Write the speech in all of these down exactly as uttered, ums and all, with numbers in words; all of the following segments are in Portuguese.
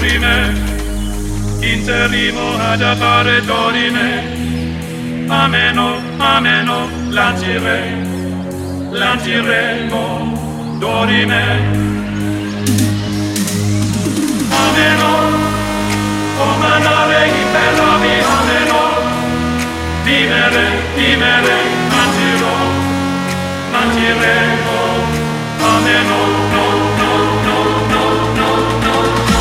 dorime, interrimo ad appare dorime, ameno, ameno, lancire, lanciremo, dorime, ameno, comandare in bellami, ameno, vivere, vivere, lancirò, lanciremo, ameno, no, no, no, no, no, no,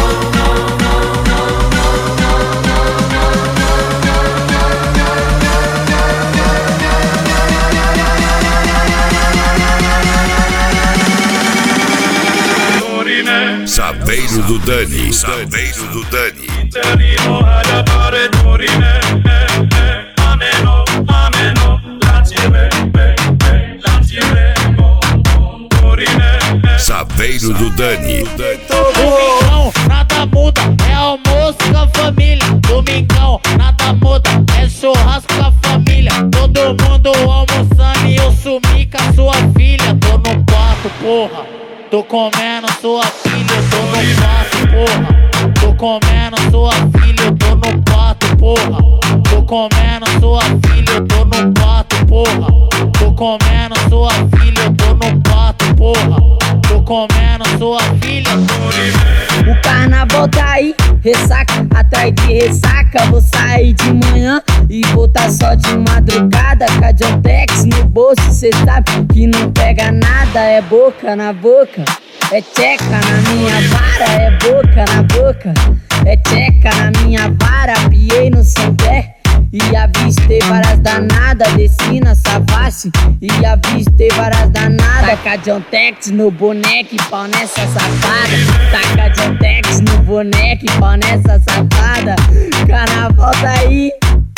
Saveiro do Dani, Saveiro do Dani. Interrimo ad appare dorime, ameno, ameno, lancire, lanciremo, dorime. Saveiro do Dani. Domingão, nada muda, é almoço com a família. Domingão, nada muda, é churrasco com a família. Todo mundo almoçando e eu sumi com a sua filha. Tô no quarto, porra, tô comendo sua filha. Eu tô no quarto, porra, tô comendo sua filha. Eu tô no quarto, porra, tô comendo sua filha. Eu tô no quarto, porra, tô comendo sua filha. Eu tô no quarto, porra, tô comendo sua filha. O carnaval tá aí, ressaca atrás de ressaca. Vou sair de manhã e voltar só de madrugada. Cadiontex no bolso, cê sabe que não pega nada. É boca na boca, é tcheca na minha vara. É boca na boca, é tcheca na minha vara. Piei no Santé e avistei várias danadas. Desci na Savassi e avistei várias danadas. Taca Jontex no boneco e pau nessa safada. Taca Jontex no boneco e pau nessa safada. Carnaval tá aí.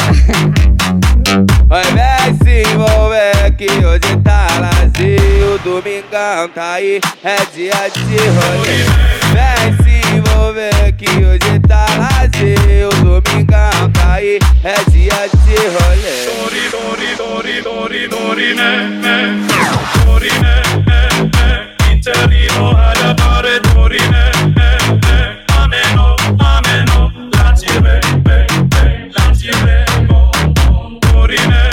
Vai, vem se envolver que hoje tá lazer. O domingão tá aí, é dia de rolê. Vem se envolver que hoje tá lazer. O domingão tá aí, é dia de rolê. Dori, dori, dori, dori, dorime, dorime, interrimo ad appare dorime, ameno, ameno, lancire, lanciremo, dorime.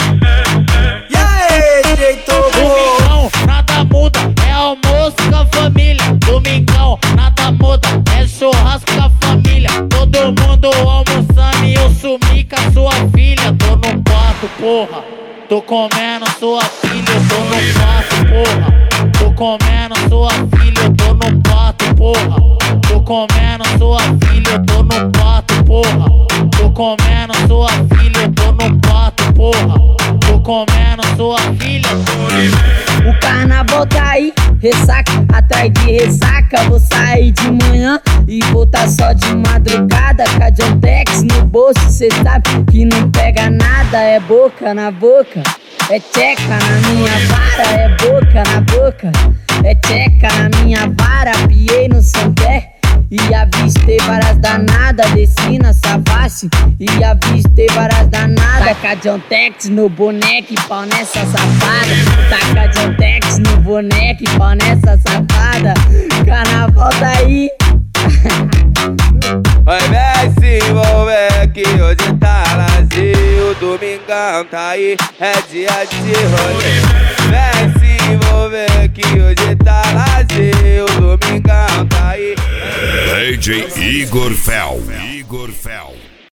Domingão, nada muda, é almoço com a família. Domingão, nada muda, é churrasco com a família. Todo mundo almoçando e eu sumi com a sua filha. Tô no quarto, porra, tô comendo sua filha. Eu tô no quarto, porra, tô comendo sua filha. Eu tô no quarto, porra, tô comendo sua filha. Eu tô no quarto, porra, tô comendo sua filha. Eu tô no quarto, porra, tô comendo sua filha. O carnaval tá aí, ressaca atrás de ressaca. Vou sair de manhã e voltar só de madrugada. Cadiontex no bolso, cê sabe que não pega nada. É boca na boca, é tcheca na minha vara. É boca na boca, é tcheca na minha vara. Piei no Santé e avistei várias danadas. Desci na Savassi e avistei várias danadas. Taca Jontex no boneco e pau nessa safada. Taca Jontex no boneco e pau nessa safada. Carnaval tá aí. Vai, vem se envolver que hoje tá lazer. O domingão tá aí, é dia de rolê. Vem se envolver que hoje tá lazer. O domingão tá aí. D J Igor Fel. Igor Fel.